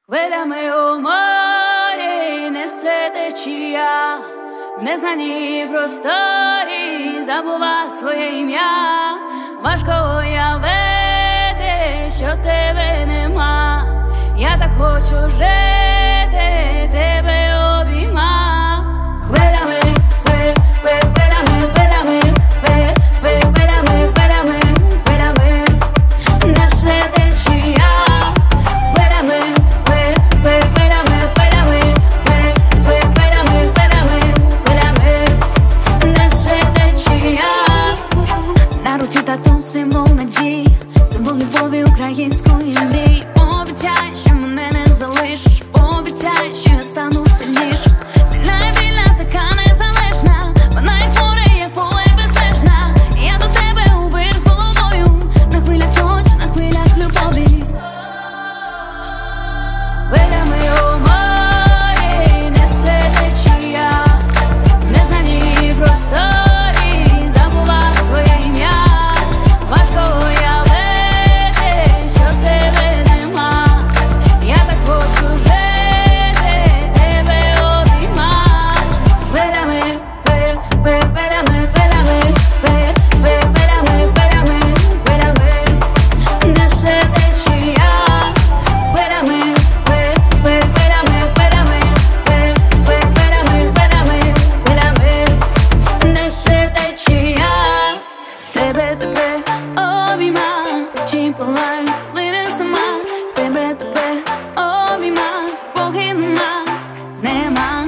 Хвилями у морі несе течія, в незнаній просторі забува своє ім'я. Важко уявити, що тебе нема. Я так хочу жити, тебе обійма. Хвилями, хвилями, хвилями, хвилями, хвилями, хвилями несе течія. Хвилями, хвилями, хвилями, хвилями, хвилями, хвилями несе течія. На руці тату символ надії, символ любові української мрії. Пообіцяй, що мене не залишиш, пообіцяй, що я стану сильнішим. Сильна і вільна, така незалежна, вона як море, як поле безмежна. Я до тебе у вир з головою, на хвилях ночі, на хвилях любові. Хвилями у морі несе течія, в незнаній просторі забува своє ім'я. Важко уявити, що тебе нема. Я так хочу жити, тебе обійма. Хвилями, хвилями, хвилями, хвилями, хвилями, хвилями несе течія. Хвилями, хвилями, хвилями, хвилями, хвилями, хвилями несе течія. Тебе обійма, чим палають, коли не сама. Тебе обійма, поки нема.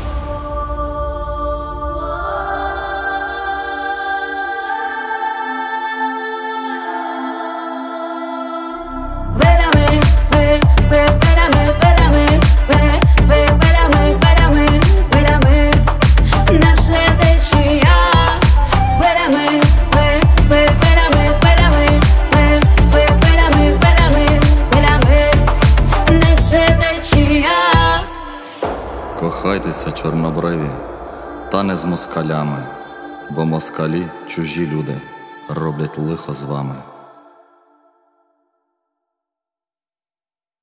Хвилями, хвилями, хвилями, хвилями, хвилями, хвилями несе течія. Хвилями, хвилями, хвилями, хвилями, хвилями, хвилями несе течія. Кохайтеся, чорнобриві, та не з москалями, бо москалі чужі люди роблять лихо з вами.